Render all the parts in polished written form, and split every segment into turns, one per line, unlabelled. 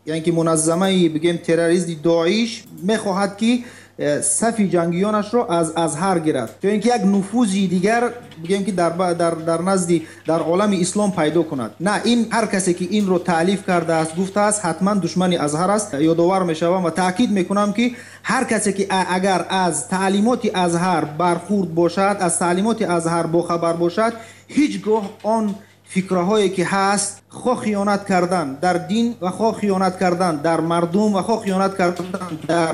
یعنی که منظمه بگیم تروریستی داعش میخواهد که صف جنگیانش را از ازهر گیرد، چون اینکه یک نفوذی دیگر بگیم که در نزد در عالم اسلام پیدا کند. نه، این هر کسی که این رو تالیف کرده است گفته است حتما دشمن ازهر است. یادآور میشوم و تاکید میکنم که هر کسی که اگر از تعلیمات ازهر برخورد باشد، از تعلیمات ازهر باخبر باشد، هیچگاه آن فکرهایی که هست، خواه خیانت کردن در دین و خواه خیانت کردن در مردم و خواه خیانت کردن در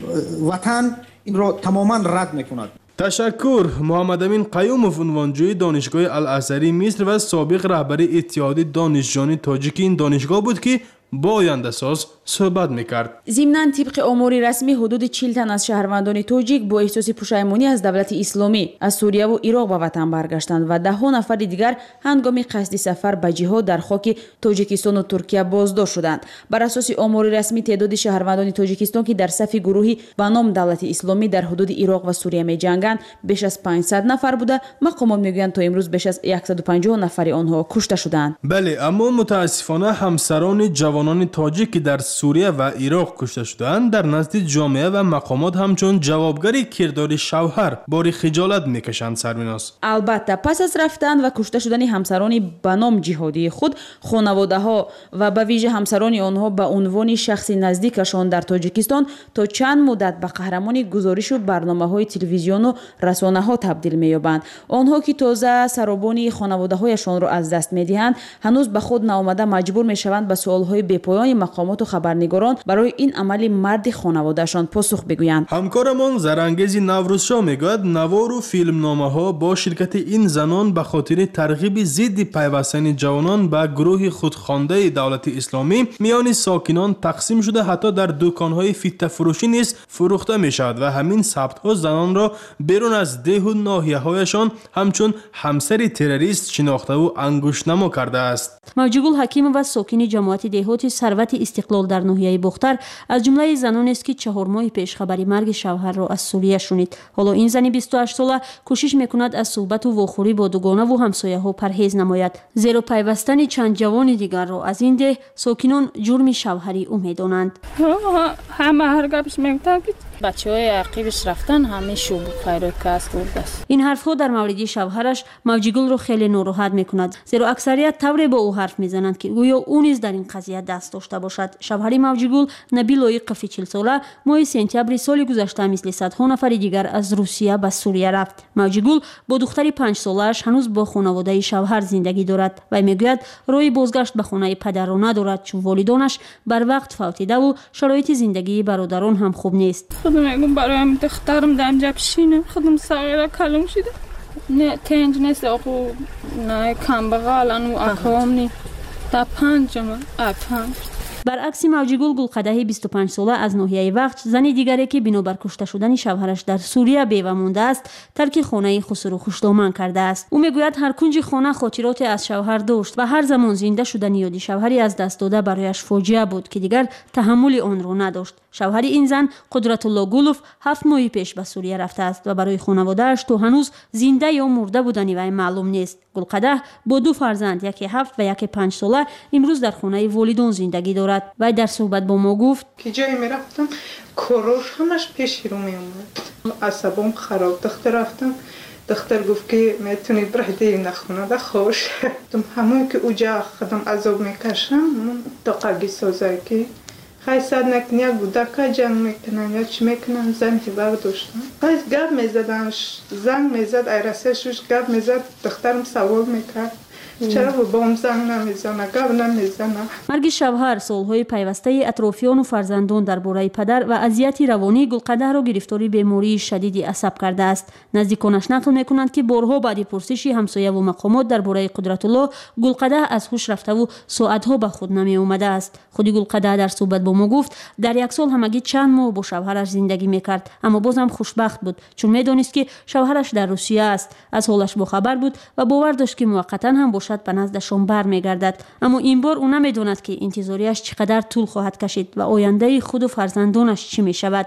وطن، این را تماما رد میکند.
تشکر. محمد امین قیوموف، عنوانجوی دانشگاه الازهری مصر و سابق رهبر اتحاد دانشجویان تاجیک این دانشگاه بود که با آینده ساز صحبت میکرد.
ضمناً طبق امور رسمی حدود 40 تن از شهروندان تاجیک با احساس پشیمانی از دولت اسلامی از سوریه و عراق به وطن برگشتند و ده ها نفر دیگر هنگام قصد سفر به جهاد در خاک تاجیکستان و ترکیه بازداشت شدند. بر اساس امور رسمی تعداد شهروندان تاجیکستان که در صف گروهی به نام دولت اسلامی در حدود عراق و سوریه می‌جنگند بیش از 500 نفر بوده. مقامات میگویند تا امروز بیش از 150 نفر آنها کشته شدند.
بله، اما متاسفانه همسران جوانان تاجیک که در سوریه و عراق کشته شدند در نزد جامعه و مقامات همچون جوابگری کردار شوهر باری خجالت میکشند. سرمیناس
البته پس از رفتن و کشته شدن همسران به نام جهادی خود، خانواده ها و به ویژه همسران آنها به عنوان شخص نزدیکشان در تاجیکستان تا چند مدت به قهرمان گزارش و برنامه‌های تلویزیون و رسانه‌ها تبدیل می‌یابند. آنها که تازه سرابان خانواده‌هایشان را از دست می‌دهند، هنوز به خود ناآمده مجبور می‌شوند به سوال‌های بی‌پایان مقامات و خبرنگاران برای این عمل مرد خانواده‌شان پاسخ بگویند.
همکارمان زرانگیز نوروزشاه میگوید نوار و فیلمنامه‌ها با شرکت این زنان به خاطر ترغیب ضد پیوستن جوانان به گروه خودخوانده دولت اسلامی میان ساکنان تقسیم شده، حتی در دکان‌های فیته فروشی نیز فروخته می‌شود و همین ثبت‌ها زنان را بیرون از ده و ناحیه‌هایشان همچون همسر تروریست شناخته و انگشت‌نما کرده است.
موجیگل حکیم و ساکن جماعت دهات ثروت استقلال در ناحیه بختر از جمله زنان است که 4 ماه پیش خبری مرگ شوهر را از سوریه شنید. حالا این زن 28 ساله کوشش میکند از صحبت و واخوری با دوگانه و همسایه‌ها پرهیز نماید، زیرا پیوستن چند جوان دیگر را از این ده ساکنان جرم شوهری امیدانند.
همه هر گپش میگفتن که بچه‌های عقیبش رفتن، همه شوب پیرو کاست بود.
این حرف‌ها در مورد شوهرش موجیگل را خیلی ناراحت میکند، زیرا اکثریت طوری با او حرف میزنند که گویا او نیز در این قضیه دست داشته باشد. شوهر موجیگل نبیل لایق 40 ساله ماه سپتامبر سال گذشته مثل صدها نفر دیگر از روسیه به سوریه رفت. موجیگل با دختر 5 ساله‌اش هنوز با خانواده شوهر زندگی دارد و میگوید راه بازگشت به خانه پدر را ندارد، چون والدانش بر وقت فوتیده و شرایط زندگی برادران هم خوب نیست.
خودم میگم برایم دخترم دم بشینه، خودم صغیره کلم شده، نه تنج نیست، آخو نه کم بغالن و اکام نی تا 5 افهم.
برعکس موجیگل گلقدهی 25 ساله از ناحیه وقت، زن دیگری که بنابر کشته شدن شوهرش در سوریه بیوه مانده است، ترک خانه خسرو خوشدامن کرده است. او میگوید هر کنج خانه خاطراتی از شوهر داشت و هر زمان زنده شدن یاد شوهری از دست داده برایش فاجعه بود که دیگر تحمل آن را نداشت. شوهر این زن قدرت الله گولوف 7 ماه پیش به سوریه رفته است و برای خانواده‌اش تا هنوز زنده یا مرده بودن وی معلوم نیست. گلقده با 2 فرزند، یکی 7 و یکی 5 ساله، امروز در خانه والدان زندگی دارد. و در صحبت با ما گفت
که جایی میرفتم کروش همش پیش رو میومد، عصبم خراب. دختر گفت که میتونی برهدی نخونه ده خوش همون که اوجا خودم عذاب میکشم تا قگی سازه که خیصد نکنی یک بودکا جنگ میکنن یا چی میکنن. زن هیبر داشتم خیص گب میزدن، زنگ میزد ایرسه شوش گب میزد، دخترم سوال میکرد چرا با هم زنگ نمیزنه، گب نمیزنه.
مرگ شوهر، سالهای پیوسته اطرافیان و فرزندان درباره پدر و اذیت روانی گلقده را گرفتاری بیماری شدید عصب کرده است. نزدیکانش نقل میکنند که بارها بعد پرسش همسایه و مقامات درباره قدرت الله، گلقده از هوش رفته و ساعتها به خود نمی اومده است. خودی گلقده در صحبت با ما گفت در یک سال همگی چند ماه با شوهرش زندگی میکرد، اما بازم خوشبخت بود، چون میدانست که شوهرش در روسیه است. از حالش باخبر بود و باور داشت که موقتا هم به نزدشان برمیگردد. اما این بار او نمیداند که انتظاریش چقدر طول خواهد کشید و آینده خود و فرزندانش چی می شود.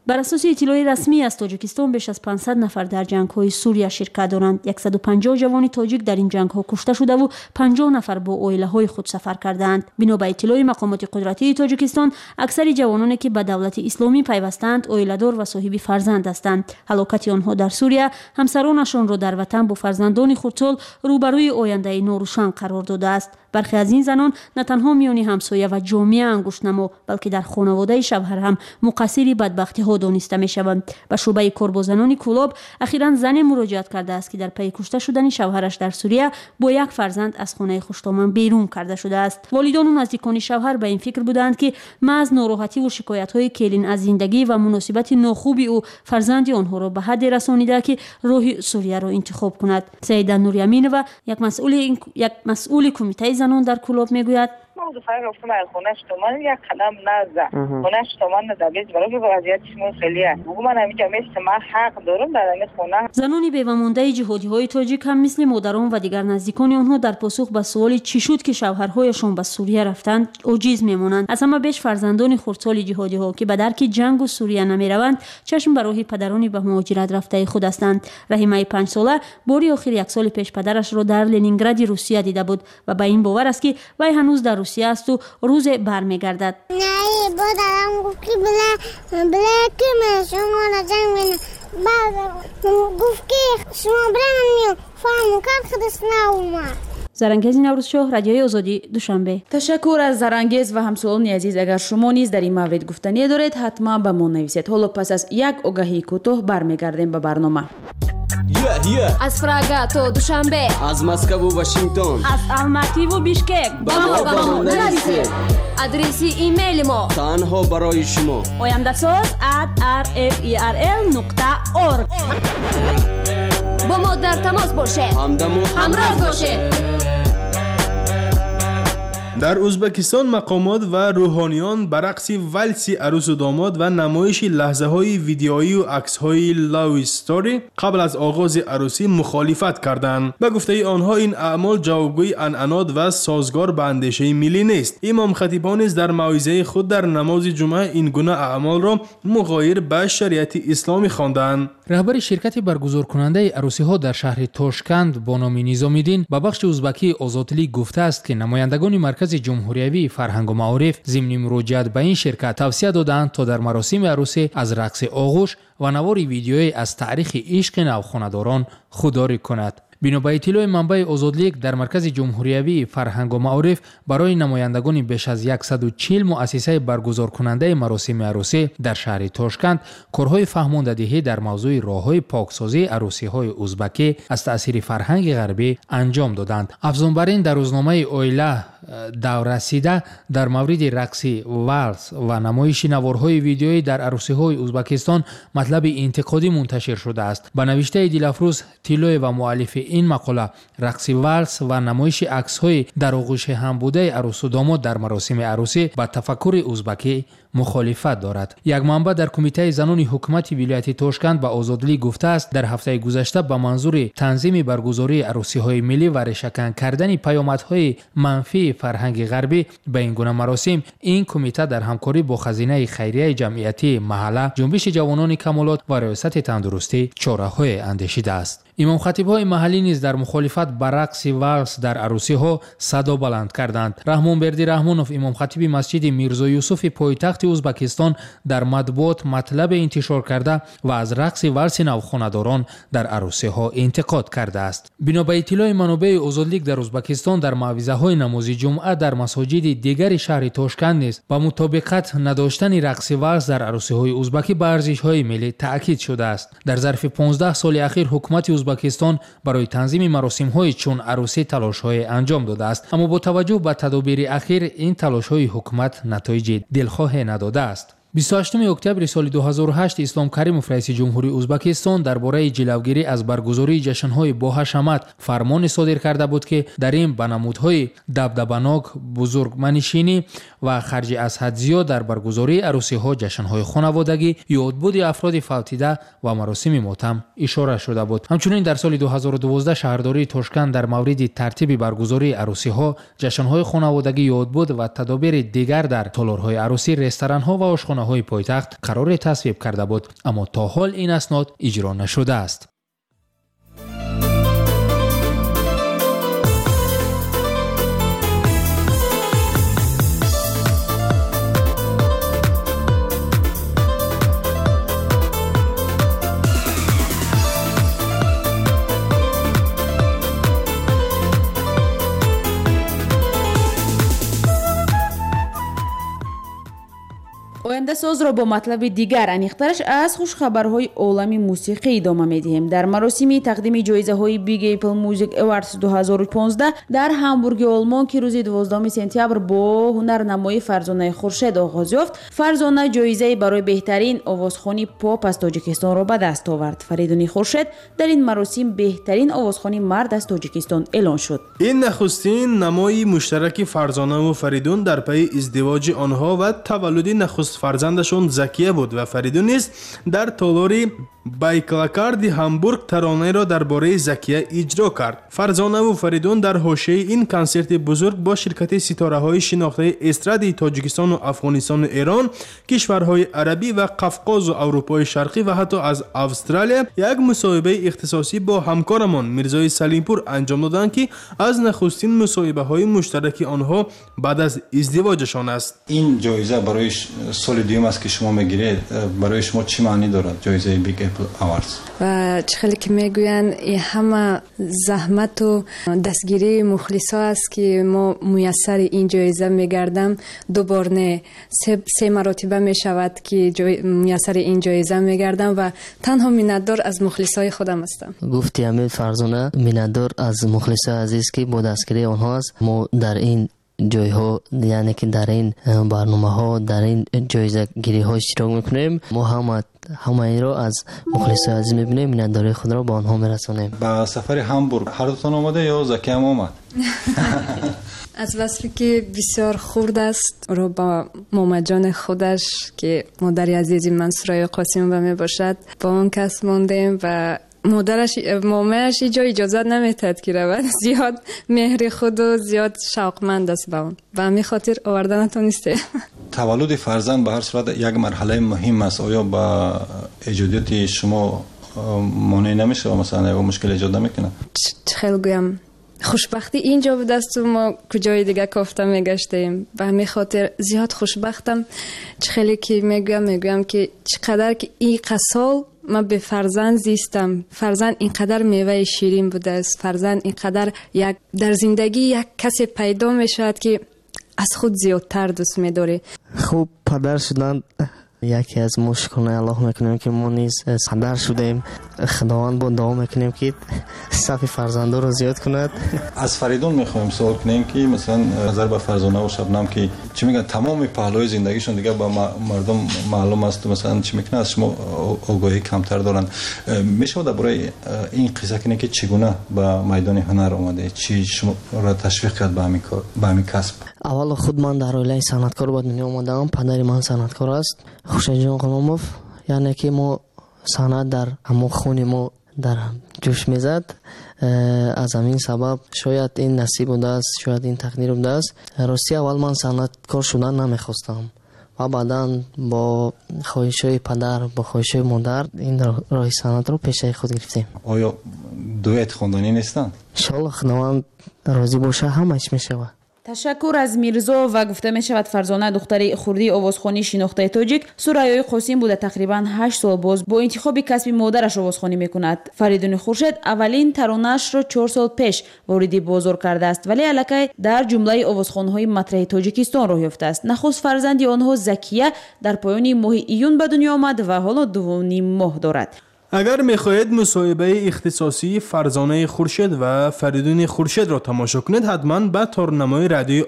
بر اساس اطلاع رسمی از تاجیکستان بیش از 500 نفر در جنگ‌های سوریه شرکت دارند. 150 جوان تاجیک در این جنگ‌ها کشته شده و 50 نفر با عائله‌های خود سفر کردند. بنا به اطلاع مقامات قدرتی تاجیکستان، اکثر جوانانی که به دولت اسلامی پیوستند عائله‌دار و صاحب فرزند هستند. هلاکت آنها در سوریه همسرانشان را در وطن با فرزندان خردسال روبروی آینده ناروشن قرار داده است. برخی از این زنان نه تنها میان همسایه و جامعه انگشت‌نما بلکه در خانواده شوهر هم مقصر بدبختی ها دانسته می شوند. به شعبه کار با زنان کلاب اخیراً زنی مراجعت کرده است که در پی کشته شدن شوهرش در سوریه با یک فرزند از خانه خوشتامن بیرون کرده شده است. والدان و نزدیکان شوهر به این فکر بودند که محض ناراحتی و شکایت های کلین از زندگی و مناسبت ناخوبی او فرزند آنها را به حد رسانیده که راه سوریه را انتخاب کند. سعید نوری‌امین و یک مسئول کمیته زنان در کلاب میگوید
ما دو فرق رفتم از خونش تومان یک قدم نزد خونش تومان ندبیز برای که وضعیتش خیلیه بگو من همیشه مثل من حق دارم در این خونه.
زنان بیوه‌مانده جهادی‌های تاجیک هم مثل مادران و دیگر نزدیکان آنها در پاسخ به سوال چی شد که شوهرهایشان به سوریه رفتند عاجز میمانند. از همه بیش فرزندان خردسال جهادی‌ها که به درک جنگ و سوریه نمیروند چشم به راه پدران به مهاجرت رفته خود هستند. رحیمه 5 ساله باری آخر یک سال پیش پدرش را در لنینگراد روسیه دیده بود و به این باور است که وی هنوز در روسیه است و روز برمیگردد.
نه بادرم گفت که بله که من شما را جنگ بینم بعد گفت که شما برم فهم کرد خودش ناومد.
زرانگیز نوروزشاه، رادیوی آزادی، دوشنبه.
تشکر از زرانگیز و همسایگان عزیز. اگر شما نیز در این مورد گفتنی دارید حتما به ما نویسید. حالا پس از یک آگهی کوتاه برمیگردیم به برنامه.
از پراگا تا دوشنبه،
از مسکو و واشنگتن،
از الماتی و بیشکک
با ما نویسید. آدرس ایمیل ما
تنها برای شما
oyamdasoz@rferl.org.
با ما در تماس باشید. همراه باشید.
در ازبکستان مقامات و روحانیان به رقص ولسی عروس و داماد و نمایش لحظه های ویدیویی و عکس های لاو استوری قبل از آغاز عروسی مخالفت کردند. به گفته آنها این اعمال جوابگوی عنعنات و سازگار به اندیشه ملی نیست. امام خطیبان نیز در موعظه خود در نماز جمعه این گونه اعمال را مغایر به شریعت اسلامی خواندند.
رهبر شرکت برگزار کننده عروسی ها در شهر تاشکند با نام نظامی‌دین به بخش ازبکی آزادلی گفته است که نمایندگان مرکز جمهوریوی فرهنگ و معارف ضمن مراجعت به این شرکت توصیه دادند تا در مراسم عروسی از رقص آغوش و نوار ویدیویی از تاریخ عشق نوخانه‌داران خودداری کند. بنا به اطلاع منبع آزادلیگ در مرکز جمهوریوی فرهنگ و معارف برای نمایندگان بیش از 140 مؤسسه برگزار کننده مراسم عروسی در شهر تاشکند کارهای فهماندهی در موضوع راههای پاکسازی عروسی‌های ازبکی از تأثیر فرهنگ غربی انجام دادند. افزون بر این در روزنامه اویلا دوررسیده در مورد رقص والس و نمایش نوارهای ویدیویی در عروسی‌های ازبکستان مطلب انتقادی منتشر شده است. به نوشته دلافروز تیلوی و مؤلف این مقاله، رقص والس و نمایش عکس‌های در آغوش هم بوده عروس و داماد در مراسم عروسی با تفکر ازبکی مخالفت دارد. یک منبع در کمیته زنان حکومت ولایت تاشکند به آزادلی گفته است در هفته گذشته به منظور تنظیم برگزاری عروسی‌های ملی و ریشه‌کن کردن پیامدهای منفی فرهنگ غربی به این گونه مراسم، این کمیته در همکاری با خزینه خیریه جمعیتی محله، جنبش جوانان کمالات و ریاست تندرستی چاره‌های اندیشیده است. امام خطیب‌های محلی نیز در مخالفت با رقص والس در عروسی‌ها صدا بلند کردند. رحمان بردی رحمانوف، امام خطیب مسجد میرزا یوسف پایتخت ازبکستان، در مطبوعات مطلب انتشار کرده و از رقص والس نوخانه‌داران در عروسی‌ها انتقاد کرده است. بنا به اطلاع منابع آزادلیگ در ازبکستان در موعظه‌های نماز جمعه در مساجد دیگر شهر تاشکند نیز با مطابقت نداشتن رقص والس در عروسی‌های ازبکی به ارزش‌های ملی تاکید شده است. در ظرف 15 سال اخیر حکومت ازبکستان برای تنظیم مراسم‌های چون عروسی تلاش‌های انجام داده است، اما با توجه به تدابیر اخیر این تلاش‌های حکومت نتایج دلخواه نداده است. 28 اکتبر سال 2008 اسلام کریموف رئیس جمهوری ازبکستان درباره جلوگیری از برگزاری جشن‌های با حشمت فرمان صادر کرده بود که در این به نمودهای دبدبه‌ناک، بزرگمنشینی و خرج از حد زیاد در برگزاری عروسی‌ها، جشن‌های خانوادگی، یادبود افراد فوتیده و مراسم ماتم اشاره شده بود. همچنین در سال 2012 شهرداری تاشکند در مورد ترتیب برگزاری عروسی‌ها، جشن‌های خانوادگی، یادبود و تدابیر دیگر در تالارهای عروسی، رستوران‌ها و آشخانه‌های رسانه‌های پایتخت قرار تصویب کرده بود، اما تا حال این اسناد اجرا نشده است.
оянда созро бо матлаби дигар аниқтараш аз хушхабарҳои олами мусиқӣ идома медиҳем. дар маросими тақдими ҷоизаҳои Big Apple Music Awards 2015 дар Ҳамбурги Олмон ки рӯзи 12 сентябр бо ҳунарнамои Фарзонаи Хуршед оғоз ёфт, Фарзона ҷоизаи барои беҳтарин овозхони поп аз Тоҷикистонро ба даст овард. Фаридуни Хуршед дар ин маросим беҳтарин овозхони мард аз Тоҷикистон эълон шуд.
ин нахустин намои муштараки Фарзонаву Фаридун дар пайи издивоҷи онҳо ва таваллуди нахуст фарзандашон Закия буд ва Фаридун низ дар толори байклакарди Ҳамбург таронаеро дар бораи Закия иҷро кард. Фарзонаву Фаридун дар ҳошияи ин консерти бузург бо ширкати ситораҳои шинохтаи эстрадаи Тоҷикистону Афғонистону Эрон, кишварҳои арабӣ ва Қавқозу Аврупои Шарқӣ ва ҳатто аз Австралия як мусоҳибаи ихтисосӣ бо ҳамкорамон Мирзои Салимпур анҷом доданд, ки аз нахустин мусоҳибаҳои муштараки онҳо баъд аз издивоҷашон аст.
ин ҷоиза барои соли дуюм аст ки шумо мегиред, барои шумо чӣ маънӣ дорад ҷоизаи Big Apple Awards?
ва чӣ хеле ки мегӯянд ин ҳама заҳмату дастгирии мухлисо аст ки мо муяссари ин ҷоиза мегардам. ду бор не се маротиба мешавад ки муяссари ин ҷоиза мегардам ва танҳо миннатдор аз мухлисои худам ҳастам.
гуфти Амир Фарзона миннатдор аз мухлисои азиз ки бо дастгирии онҳо аст. мо дар ин ҷойҳо, яъне ки дар ин барномаҳо, дар ин ҷоизагириҳо иштирок мекунем. мо ҳамаинро аз мухлисои азиз мебинем, миннатдории худро ба онҳо мерасонем.
ба сафари Ҳамбург ҳардутон омода ё Закия ҳам омад?
аз васфе ки бисёр хурд аст, ро ба момаҷони худаш ки модари азизи ман Сурайё Қосимова мебошад, ба он кас мондем ва момааш иҷо иҷозат наметад ки равад. зиёд меҳри худу зиёд шавқманд аст ба он ва ҳамин хотир оварда натонисте.
таваллуди фарзанд ба ҳар сурат як марҳалаи муҳим аст. оё ба эҷодиёти шумо монеъ намешава, масалан як мушкил эҷод намекунад?
чӣ хел гӯям, хушбахтӣ ин ҷо будасту мо куҷои дига кофта мегаштем. ба ҳамин хотир зиёд хушбахтам. чӣ хеле ки мегӯям ки чӣ қадар ки ин қасол من به فرزند زیستم. فرزند اینقدر میوه شیرین بوده است. فرزند اینقدر در زندگی یک کسی پیدا میشود که از خود زیادتر دوست می‌داره.
خوب پدر شدن یکی از ما شکرانه الله میکنیم که ما نیز پدر شدیم. خداوند با دعا میکنیم که صف فرزندا رو زیاد کند.
از فریدون میخوایم سوال کنیم که مثلا نظر به فرزانه و شبنم که چی میگن تمام پهلوهای زندگیشون دیگه با مردم معلوم است، مثلا چی میکنه از شما آگاهی کمتر دارن. میشه درباره این قصه کنه که چگونه به میدان هنر اومده، چی شما را تشویق کرد به همین کار، به همین کسب؟
اول خود من در عائله صنعتکار به دنیا اومدم. پدر من صنعتکار است، خوشایند جان غلاموف. یعنی که ما صنعت در همون خون ما در جوش میزد. از همین سبب شاید این نصیب بوده است، شاید این تقدیر بوده است. راستی اول من صنعتکار شدن نمیخواستم و بعدا با خواهش‌های پدر، با خواهش‌های مادر این راه صنعت رو پیشه خود گرفتیم.
آیا دویت خواندنی نیستن؟
ان شاء الله خداوند راضی باشه همش میشود.
تشکر از میرزا و گفته می شود فرزانه دختری خردی آوازخوانی شناخته تاجیک سرایای قاسم بوده تقریبا 8 سال باز با انتخاب کسب مادرش آوازخوانی میکند. فریدون خورشید اولین ترانه‌اش را 4 سال پیش وارد بازار کرده است ولی الکی در جمله آوازخوان‌های مطرح تاجیکستان راه یافته است. نخست فرزندی آنها زکیه در پایان ماه ایون به دنیا آمد و حالا 2.5 ماه دارد.
اگر میخواهید مصاحبه اختصاصی فرزانه خورشید و فریدون خورشید را تماشا کنید حتما به تارنمای رادیوی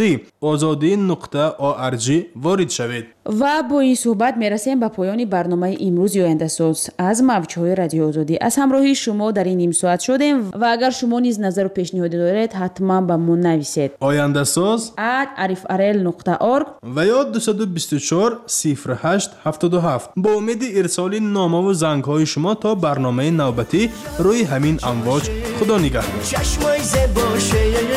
آزادی.org وارد شوید.
و با این صحبت میرسیم به پایان برنامه امروز آینده ساز از موج‌های رادیو آزادی. از همراهی شما در این نیم ساعت شدیم و اگر شما نیز نظر و پیشنهادی دارید حتما به ما نویسید.
آینده ساز
@arifrl.org
و یا 224 08 77. با امید ارسال نامه و زنگ‌های شما تا برنامه نوبتی روی همین امواج. خدا نگهدار.